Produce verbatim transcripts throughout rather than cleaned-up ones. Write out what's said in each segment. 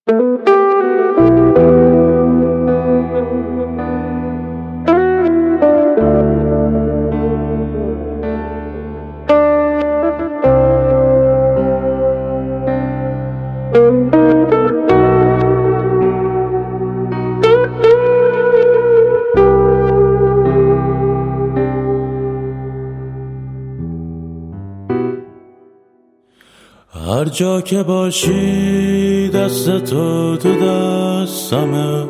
هر جا که باشی دست تو تو دستمه،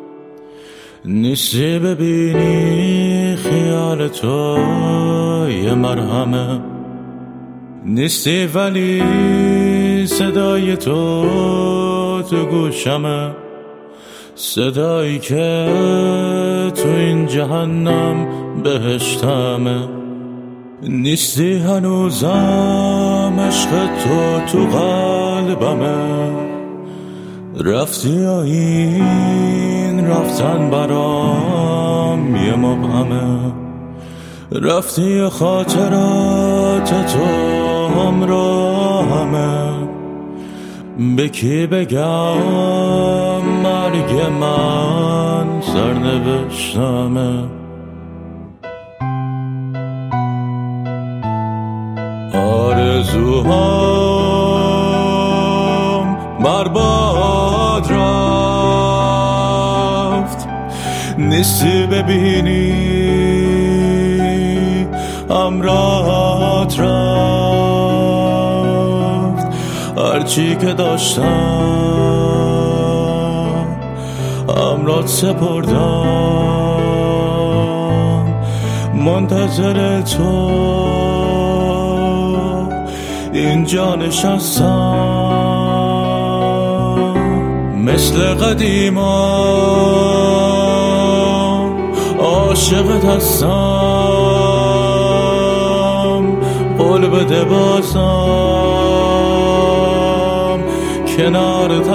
نیستی ببینی خیال تو یه مرهمه، نیستی ولی صدای تو تو گوشمه، صدایی که تو این جهنم بهشتمه. نیستی هنوزم عشق تو تو قلبمه، رفتی یا این رفتن برام یه مبهمه، رفتی یا خاطرات تو همراهمه، به کی بگم مرگ من سرنوشتمه. آرزوهام برباد رفت، نیستی ببینی امرات رفت، هرچی که داشتم امرات سپردم، منتظر تو اینجا نشستم، مثل قدیما عاشقت هستم، قول بده بازم کنارت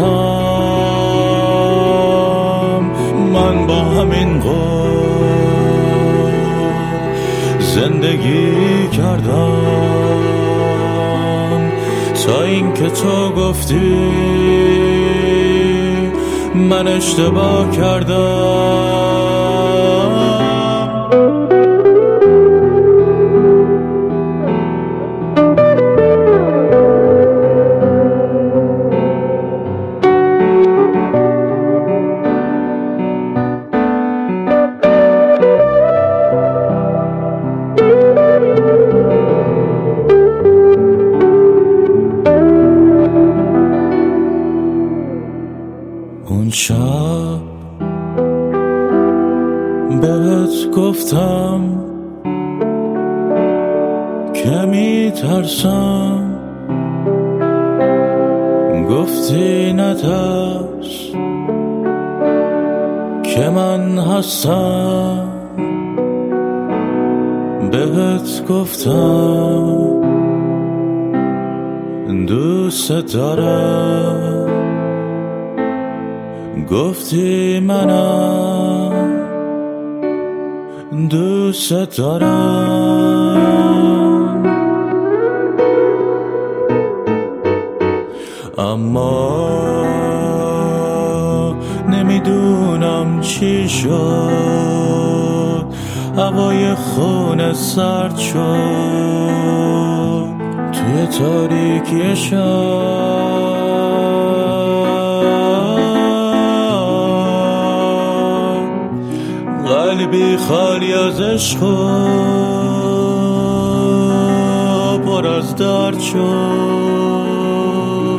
هستم، من با همین قول زندگی کردم تا این که تو گفتی من اشتباه کردم. اون شب بهت گفتم که می ترسم، گفتی نترس که من هستم، بهت گفتم دوست دارم، گفتی منم دوست دارم، اما نمیدونم چی شد، هوای خونه سرد شد توی تاریکی شب، قلبی خالی از عشق و پر از درد شد.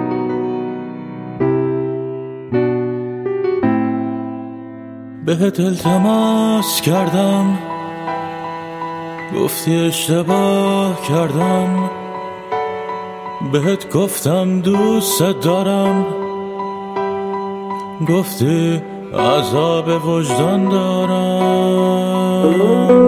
بهت التماس کردم، گفتی اشتباه کردم، بهت گفتم دوست دارم، گفتی عذاب وجدان دارم.